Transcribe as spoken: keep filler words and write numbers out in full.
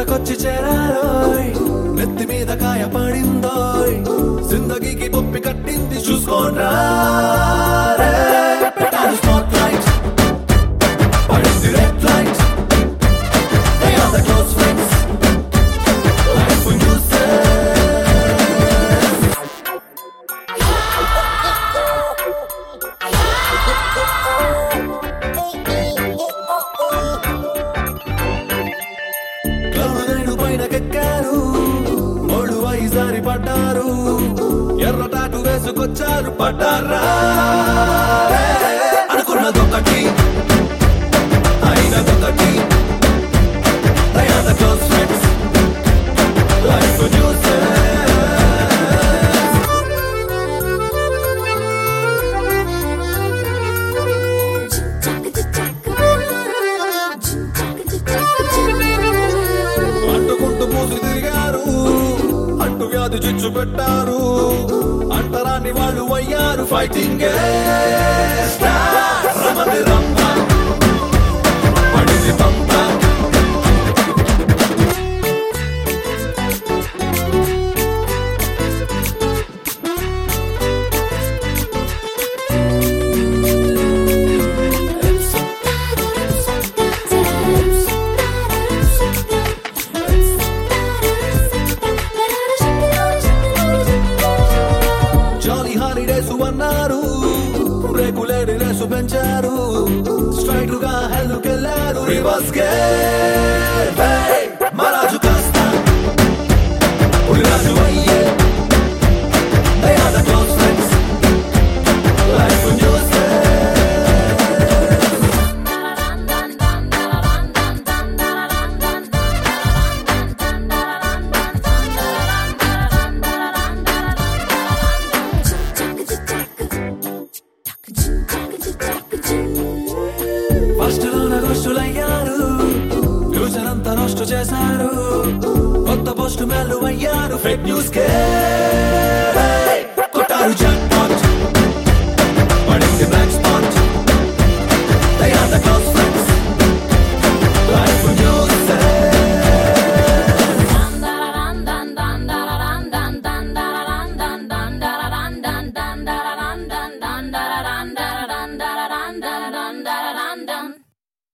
చెంతకొచ్చి చేరారోయ్ నెత్తి మీద కాయ పడిందోయ్ జిందగీకి బొప్పి కట్టింది చూసుకోండ్రా పెట్టారు స్పాట్ లైట్ పడింది red light they are the close friends life when you say కరుణైన పైన కెక్కారు మోళ్ళు వైజారి పడ్డారు ఎర్ర టాటు వేసుకొచ్చారు పడ్డారా అనుకున్నదొకటి అయినదొకటి they are the close friends life when you say అంటుకుంటూ మూసి తిరిగారు అంటు వ్యాధి చిచ్చు పెట్టారు అంటరాని వాళ్ళు అయ్యారు ఫైటింగ్ రమది రమ్మ పడింది పంప జాలీ హాలిడేస్ అన్నారు రెగ్యులర్ రేసు పెంచారు స్ట్రైట్ గా హెల్లుకెళ్ళారు రివర్స్ గే మరాజు కాస్త పులిరాజు అయ్యే they are the close friends life when you say first లోన రోస్టులయ్యారు ఫ్యూచర్ అంతా రోస్టు చేశారు కొత్త పోస్టు మెల్లు అయ్యారు ఫేక్ న్యూస్ కే